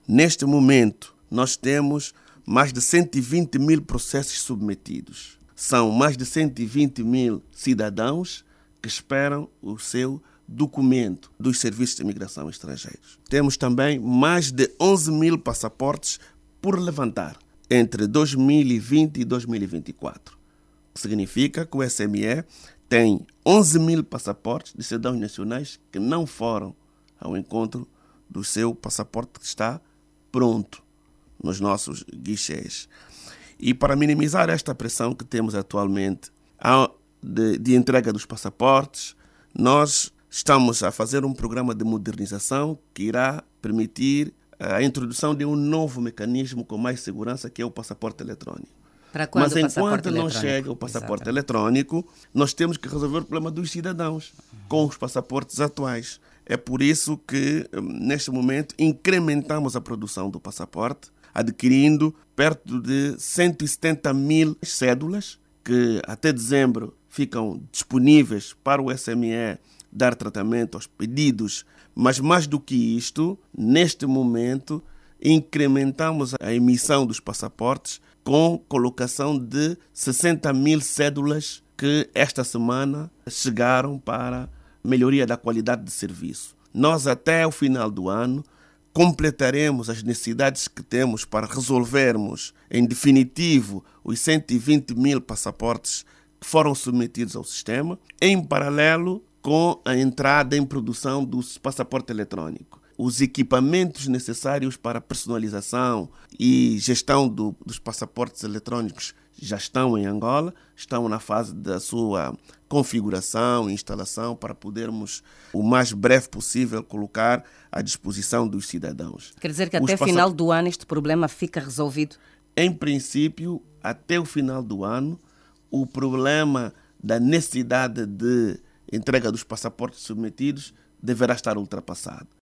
Neste momento, nós temos mais de 120 mil processos submetidos. São mais de 120 mil cidadãos que esperam o seu documento dos serviços de imigração estrangeiros. Temos também mais de 11 mil passaportes por levantar entre 2020 e 2024. Significa que o SME tem 11 mil passaportes de cidadãos nacionais que não foram ao encontro do seu passaporte que está pronto nos nossos guichês. E para minimizar esta pressão que temos atualmente de entrega dos passaportes, nós estamos a fazer um programa de modernização que irá permitir a introdução de um novo mecanismo com mais segurança, que é o passaporte eletrónico. Mas enquanto não chega o passaporte eletrónico, nós temos que resolver o problema dos cidadãos com os passaportes atuais. É por isso que, neste momento, incrementamos a produção do passaporte, adquirindo perto de 170 mil cédulas que até dezembro ficam disponíveis para o SME dar tratamento aos pedidos. Mas mais do que isto, neste momento, incrementamos a emissão dos passaportes com colocação de 60 mil cédulas que esta semana chegaram para melhoria da qualidade de serviço. Nós, até o final do ano, completaremos as necessidades que temos para resolvermos, em definitivo, os 120 mil passaportes que foram submetidos ao sistema, em paralelo com a entrada em produção do passaporte eletrónico. Os equipamentos necessários para personalização e gestão dos passaportes eletrônicos já estão em Angola, estão na fase da sua configuração e instalação para podermos, o mais breve possível, colocar à disposição dos cidadãos. Quer dizer que até o final do ano este problema fica resolvido? Em princípio, até o final do ano, o problema da necessidade de entrega dos passaportes submetidos deverá estar ultrapassado.